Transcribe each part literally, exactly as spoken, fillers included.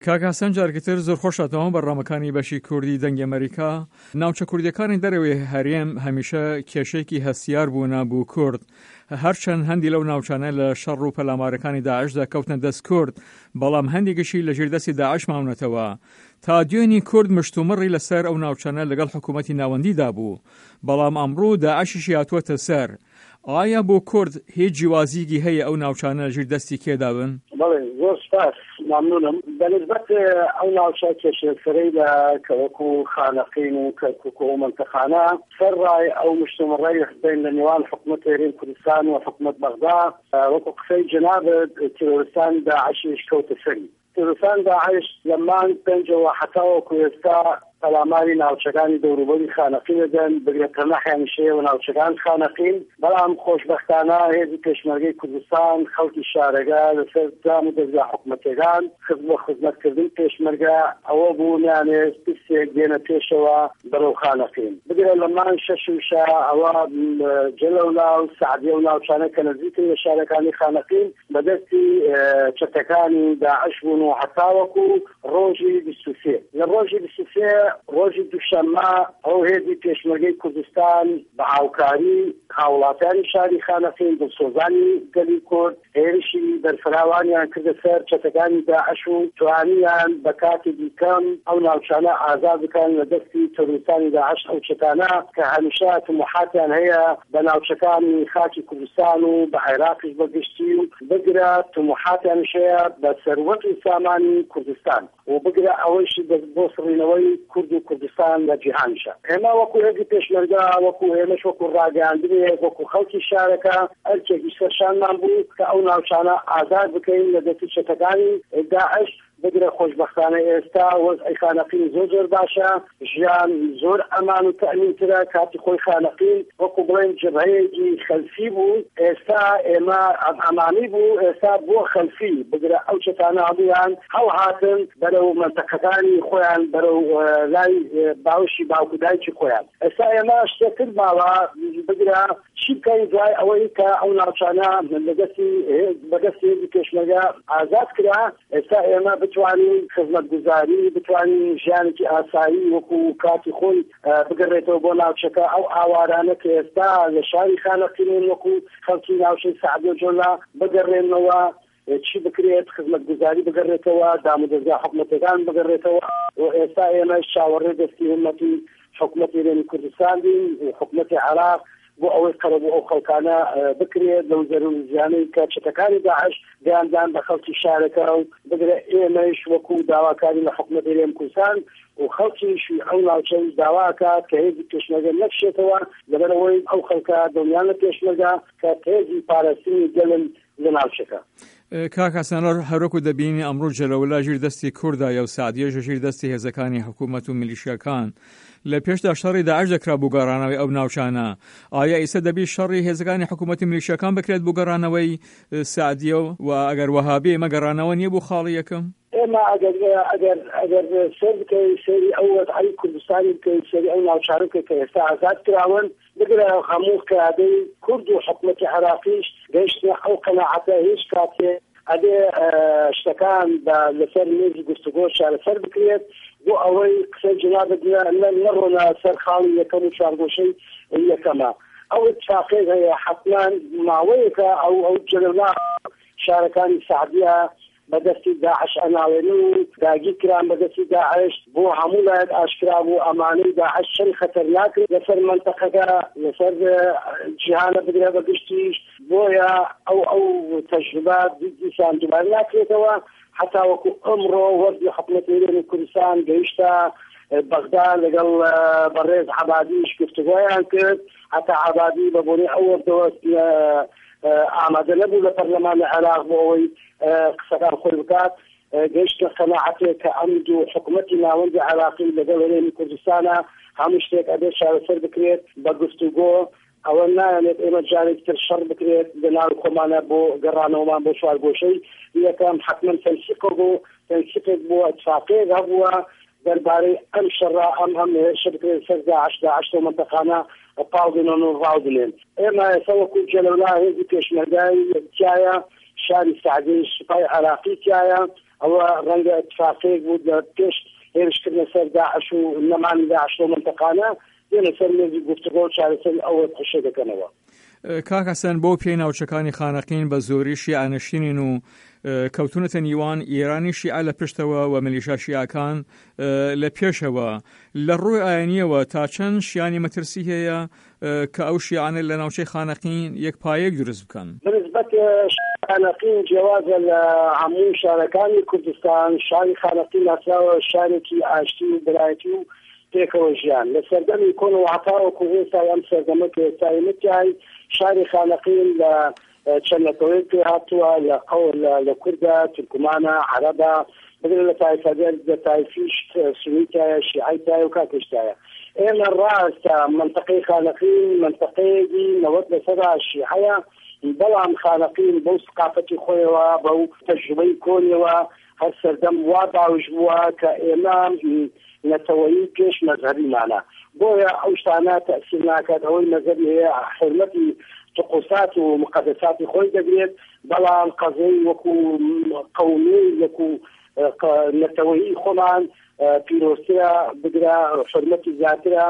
کاکاسان جارگتر زۆر خۆشاتەوە بەڕامەکانی بەشی کوردی دەنگی ئەمریکا. ناوچە کوردیەکانی دەرەوەی هەرێم هەمیشە کێشەیەکی هەستیار بوونە بوو کورد، هەرچەند هەندی لەو ناوچانە لە شەڕ و پەلامارەکانی داعشدا کەوتنە دەست کورد، بەڵام هەندێکیشی لە ژێردەستی داعش ماونەتەوە. تا دوێنی کورد مشتومڕی لەسەر ئەو ناوچانە لەگەڵ حکوومەتی ناوەندیدا بوو، بەڵام ئەمڕۆ داعشیشی هاتووەتە سەر. ئایا بۆ کورد هیچ جیوازیگی هەیە ئەو ناوچانە لە ژێردەستی کێدا بن؟ بەڵێ زۆر سپاس، ممنونم. بەنسبەت ئەو ناوچە کێشەکەرەی لە کەوەکو خانەقین و کەرکوک و منتەخانە سەرڕای ئەو مشتومڕەی حسین لە نێوان حکوومەت هێرێم کوردستان و حکوومەت بەغدا وەکو قسەی جەنابەت تیرۆریستان داعشیش کەوتە سەری. تیرۆریستان داعش لەمان پێنجەوە هەتاوەکو ئێستا پەلاماری ناوچەکانی دەوروبەری خانەقین دەدەن، بگرێتە نەحیانشەیە و ناوچەکان خانەقین. بەڵام خۆشبەختانە هێزی پێشمەرگەی کوردستان خەڵکی شارەگا لەسەر دام و دەستگا حکوومەتەکان خزم و خزمەتکردن پێشمەرگە ئەوە بوو نانێت پرسێک دێنە پێشەوە بەرەو خانەقین. بگرێت لەمان شەش وشە ئەوە جەلەولا و سعدیە و ناوچانە کە نزیکن لە شارەکانی خانەقین بەدەستی چەتەکانی داعش بوون و هەتاوەکو ڕۆژی بیست و سێ لە ڕۆژی بیست و سێ ڕۆژی دووشەممە ئەو هێزی پێشمەرگەی کوردستان بە هاوکاری هاوڵاتیانی شاری خانەقین دڵسۆزانی گەلی کورد هێرشی بەرفراوانیان کردە سەر چەتەکانی داعش و توانیان بە کاتێکی کەم ئەو ناوچانە ئازاد بکەن لە دەستی تەروریستانی داعش. ئەو چەتانە کە هەمیشە تموحاتیان هەیە بە ناوچەکانی خاکی کوردستان و بە عێراقیش بەگشتی و بگرە تموحاتیانش هەیە بە سەروەت و سامانی کوردستان و بگرە ئەوەیشی بۆ سڕینەوەی کورد و کوردستان لە جیهانشە. ئێمە وەکو هێزی پێشمەرگە وەکو ئێمەش وەکو ڕاگەاندنێ وەکو خەڵکی شارەکە ئەرکێکی سەرشانمان بوو کە ئەو ناوچانە ئازاد بکەین لە دەستی چەتەکانی داعش. بگرە خۆشبەختانە ئێستا وەزعی خانەقین زۆر زۆر باشە، ژیان زۆر ئەمان و تەمینترە. کاتی خۆی خانەقین وەکو بڵێن جەبهەیەکی خەلفی بوو، ئێستا ئێمە ئەمانی بوو، ئێستا بۆ خەلفی. بگرە ئەو چەتانە هەڵیان هەڵ هاتن بەرەو منتەقەکانی خۆیان، بەرەو لای باوشی باوکودایکی خۆیان. ئێستا ئێمە شتێکتر ماوە بگرە چی بکەین دوای ئەوەی کە ئەو ناوچانە لەدەستی بەدەستی هێزی پێشمەرگە ئازاد کرا. ئێستا ئێمە بتوانین خزمەتگوزاری، بتوانین ژیانێکی ئاسایی وەکو کاتی خۆی بگەڕێتەوە بۆ ناوچەکە. ئەو ئاوارانە کە ئێستا لە شاری خانەقین وەکو خەڵکی ناوچەی سعدیە جۆلا بگەڕێنەوە، چی بکرێت خزمەتگوزاری بگەڕێتەوە، دام و دەستگا حکوومەتەکان بگەڕێتەوە. و ئێستا ئێمە شاوەڕێ دەستی هەمەتی حکوومەتی هێرێمی کوردستان دین و حکوومەتی عێراق بۆ ئەوەی قەرەب ئەو خەڵکانە بکرێت لەو زەرور زیانەی کە چەتەکانی داعش گەیاندان بە خەڵکی شارەکە و بگرێ ئێمەش وەکو داواکاری لە حکوومەت هێرێمی کوردستان و خەڵکیشی ئەو ناوچەی داواکات کە هێزی پێشمەرگە نەکشێتەوە لەبەرەوەی ئەو خەڵکە دڵنیان لە پێشمەرگە کە هێزی پاراستنی گەلن لە ناوچەکە. کاکاسان هەروەکو دەبینی ئەمڕۆ جەلەولا ژیر دەستی کوردایە و سعدیەش ژیر دەستی هێزەکانی حکوومەت و میلیشیاکان. لە پێشدا شەڕی داعش دەکرا بۆ گەڕانەوەی ئەو ناوچانە. ئایا ئێستا دەبی شەڕی هێزەکانی حکوومەتی میلیشیاکان بکرێت بۆ گەڕانەوەی سعدیە و ئەگەر وەهابی ئێمە گەڕانەوە نییە بۆ خاڵی یەکەم؟ ئێمە ئەگەر ئەگەر ئەگەر سەر بکەی سەری ئەو وەزعی کوردستانی بکەی سەری ئەو ناوچارەکە کە ئێستا ئازاد کراون، بگرە هەموو کادەی کورد و حکوومەتی عێراقیش گەیشتە ئەو قەناعەتە هیچ کاتێ ئەدێ شتەکان لەسەر مێزی گفتوگۆ چارەسەر بکرێت بۆ ئەوەی قسەی جەنابەت نەڕۆنە سەر خاڵی یەکەم و چوارگۆشەی یەکەمە. ئەو اتفاقێک هەیە حتمان ماوەیەکە ئەو ئەو جەلەولا شارەکانی سعدیە بەدەستی داعش ئەناوێن و داگیر کران بەدەستی داعش بۆ هەموو لایەت ئاشکرا بوو ئەمانەی داعش چەند خەتەرناکن لەسەر منتەقەکە لەسەر جیهانە بگرە بەگشتیش. بۆیە ئەو ئەو تەجروبە دیسان دووبارە ناکرێتەوە. حتا وەکو ئەمڕۆ وەرزی حکوومەتی هێرێمی کوردستان گەیشتە بەغدا لەگەڵ بەڕێز عەبادیش گفتوگۆیان کرد. حتا عەبادی بە بۆنی ئەو وەردەوە ئامادە نەبوو لە پەرلەمانی عێراق بۆ ئەوەی قسەکان خۆی بکات. گەیشتە قەناعەتێک کە ئەم دوو حکوومەتی ناوەندی عێراقی لەگەڵ هێرێمی کوردستانە هەموو شتێک ئەبێت چارەسەر بکرێت بە گفتوگۆ. ئەوە نایەنێت ئێمە جارێکی تر شەڕ بکرێت لە ناو خۆمانە بۆ گەڕانەوەمان بۆ چوارگۆشەی یەکەم. حتمەن تەنسیق بوو تەنسیقێک بووە، اتفاقێک هەبووە دەربارەی ئەم شەڕە ئەم هەم هێرشە بکرێت سەر داعش داعش و منتەقانە پاڵدنەوە و ڕاودنێن. ئێمە ئێستا وەکو جەلەولا هێزی پێشمەرگای تایە، شاری سعدیە سوپای عێراقی تایە، ئەوە ڕەنگە اتفاقەیەک بوو لە پێش هێرشکردنە سەر داعش و نەمانی داعش لەو مەنتەقانە دێنە سەر مێزی گفتوگۆ و چارەسەر ئەوە قشە دەکەنەوە. کاک حەسەن بۆ پێی ناوچەکانی خانەقین بە زۆری شیعانشینین و کەوتونەتە نیوان ئێرانی شیعە لە پشتەوە و ملیشا شیعەکان لە پێشەوە. لە ڕووی ئاینیەوە تا چەند شیانی مەترسی هەیە کە ئەو شیعانە لە ناوچەی خانەقین یەک پایەک دروست بکەن؟ بنسبەت خانەقین جیاوازە لە هەموو شارەکانی کوردستان. شاری خانەقین ناسراوە شارێکی ئاشتی و برایەتی و پێکەوە ژیان. لە سەردەمی کۆن و عەتاوەکو ئێستا ئەم سەردەمە کە ئێستای متیای شاری خانەقین لە چەندەکەوەی پێ هاتووە لە قەول لە کوردە، تورکمانە، عەرەبە، بگرە لە تایفەدەر لە تایفیش سونیتایە، شیعیتایە و کاکشتایە. ئێمە ڕاستە منطقەی خانەقین منطقەیەکی نەوەت لەسەرا شیعەیە، بەڵام خانەقین بەو سقافەتی خۆیەوە بەو تەجروبەی کۆنیەوە هەر سەردەم وا باوش بووە کە ئێمە نەتەوەیی پێش مەذهەبیمانە. بۆیە ئەو شتانە تەئسیر ناکات ئەوەی مەذهەبی هەیە حرمەتی طقوسات و مقدساتی خۆی دەگرێت، بەڵام قەزەی وەکو قەومی وەکو نەتەوەیی خۆمان پیرۆسترە بگرە، حرمەتی زیاترە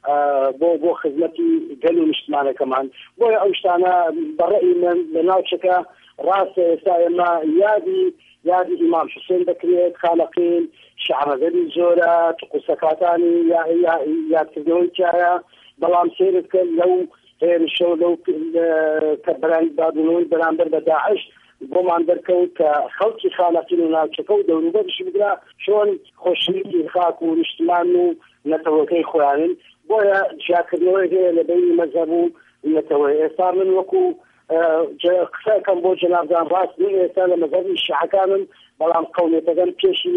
بۆ بۆ خزمەتی گەل و نیشتمانەکەمان. بۆیە ئەو شتانە بەڕێی من لە ناوچەکە ڕاستە ئێستا ئێمە یادی یادی ئیمام حوسێن دەکرێت. خانەقین شیعەمەذهبی زۆرە، طقوسەکاتانی یادکردنەوەی تایە، بەڵام سێرت کرد لەو هێرشە و لەو کە بەرامبەربوونەوەی بەرامبەر بە داعش بۆمان دەرکەوت کە خەڵکی خانەقین و ناوچەکە و دەوروبەرشی بگرا چۆن خۆشەویستی خاک و نیشتمان و نەتەوەکەی خۆیانن. بۆیە جیاکردنەوەی هەیە لە بینی مەذهەب و نەتەوەی. ئێستا من وەکو قسەکەم بۆ جەنابدان ڕاست من ئێستا لە مەذهەبی شیعەکانم، بەڵام قەومیەتەکەم پێشی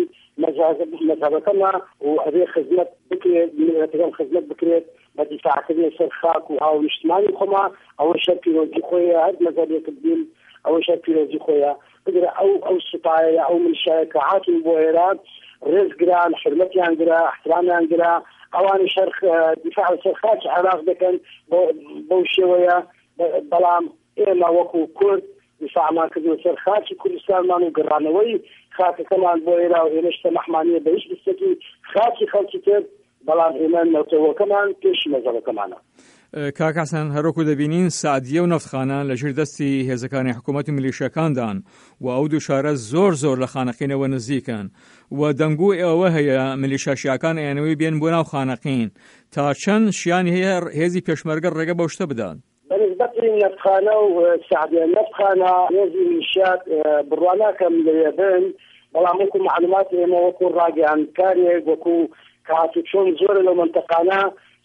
مەذهەبەکەمە و ئەبێ خزمەت بکرێت، ملەتەکەم خزمەت بکرێت بە دیفاعکردنی سەر خاک و ئاو نیشتمانی خۆما. ئەوە شەر پیرۆزی خۆیە، هەر مەذهەبێکت بین ئەوە شەر پیرۆزی خۆیە. بگرە ئەو ئەو سوپایە ئەو منشایە کە هاتون بۆ ئێران ڕێزگران، حرمەتیان گرا، احترامیان گرا، ئەوانی شەر دیفاع سەر خاکی عێراق دەکەن بەو شێوەیە. بەڵام ئێمە وەکو کورد دیفاعمان کردو سەر خاکی کوردستانمان و گەڕانەوەی خاکەکەمان بۆ ئێرا و ئێمە شتە مەحمانیە بە هیچ دەستێکی خاکی خەڵکی تر، بەڵام ئێمە نەوتەوەکەمان پێشی مەذهەبەکەمانە. کاک حەسەن هەروەکو دەبینین سعدیە و نەفتخانە لە ژێر دەستی هێزەکانی حکوومەت و میلیشیاکاندان و ئەو دوو شارە زۆر زۆر لە خانەقینەوە نزیکن و دەنگوو ئێوە هەیە میلیشیا شیعەکان ئەیانەوەی بێن بۆ ناو خانەقین. تا چەند شیانی هەیە هێزی پێشمەرگە ڕێگە بەو شتە بدات؟ بەنسبەتی نەفتخانە و سعدیە نەفتخانە هێزی میلیشیات بڕواناکەم لێبن، بەڵام وەکو معلومات ئێمە وەکو ڕاگەیاندکارێک وەکو کاتی چۆن زۆرە لەو مەنتەقانە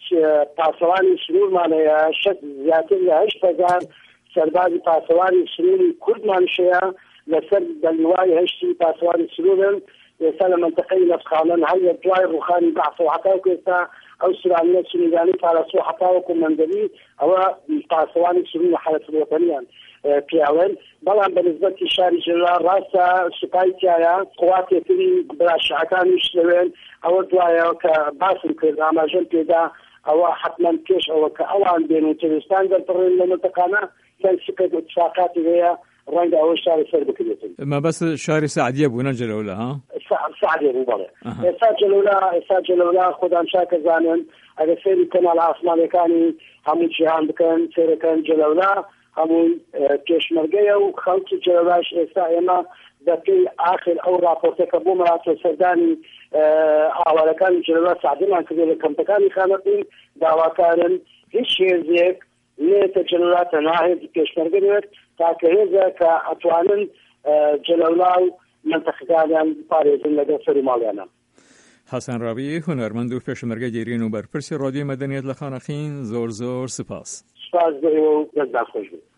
پاسەوانی سنوورمانەیە، شەک زیاتر لە هەشت هەزار سەربازی پاسەوانی سنووری کوردمانشەیە لەسەر دەلوای هەشتی پاسەوانی سنوورن. ئێستا لە مەنتەقەی نەفتخانەن هەر لە دوای ڕوخانی بەعث و حەتاوەکو ئێستا ئەو سورانیە سنوورانی پارەسۆ حەتاوەکو مەندەبی ئەوە پاسەوانی سنووری حەرەتوەتەنیان پیاوەن. بەڵام بەنسبەتی شاری ژێرا ڕاستە سوپای تایە قواتێتری براشعەکانیش لەوێن. ئەوە دوایە کە باسم کرد ئاماژەم پێدا ئەوە حتما پێش ئەوە کە ئەوان بێن و تێویستان دەرپڕێن لە مەنتەقانە کەسیکرد اتفاقاتی هەیە ڕەنگە ئەوە شاری سەر بکرێتن. مەبەست شاری سعدیە بوو نە جەلەولا؟ ها سعدیە بوو بەڵێ. ئێستا جەلەولا ئێستا جەلەولا خۆدان شاکە زانن ئەگەر سێری کەناڵ ئاسمانەکانی هەموو جیهان بکەن سێرەکەن جەلەولا هەمووی پێشمەرگەیە و خەڵکی جەلەولاش ئێستا ئێمە دەپێی ئاخر ئەو راپۆرتەکە بۆ مەراتۆ سەردانی ئاوارەکانی جەلەولا سعدیمان کردێ لە کەمپەکانی خانەقین داواکارن هیچ هێزێک نێتە جەلەولا تەنها هێزی پێشمەرگە بێت تاکە هێزە کە ئەتوانن جەلەولا و منتەقەکانیان بپارێزن لەگەڵ سەر و ماڵیانە. حەسەن ڕاوی هونەرمەند و پێشمەرگە گێرین و بەرپرسی ڕادیۆی مەدەنیەت لە خانەقین زۆر زۆر سپاس. سپاس بەێوە و دەستدان خۆش بێت.